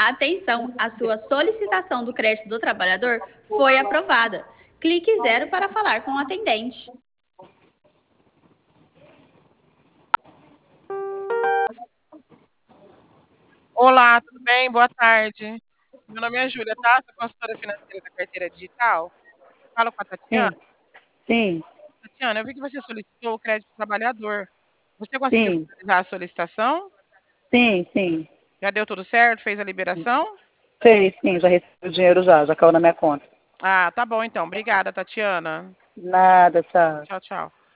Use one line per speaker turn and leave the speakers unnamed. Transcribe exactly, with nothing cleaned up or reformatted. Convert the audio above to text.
Atenção, a sua solicitação do crédito do trabalhador foi aprovada. Clique zero para falar com o atendente.
Olá, tudo bem? Boa tarde. Meu nome é Júlia, tá? Sou consultora financeira da Carteira Digital. Falo com a Tatiana.
Sim, sim,
Tatiana, eu vi que você solicitou o crédito trabalhador. Você conseguiu
sim,
finalizar a solicitação?
sim, sim.
Já deu tudo certo? Fez a liberação?
Sei, sim, já recebi o dinheiro já, já caiu na minha conta.
Ah, tá bom então. Obrigada, Tatiana.
Nada, tchau.
Tchau, tchau.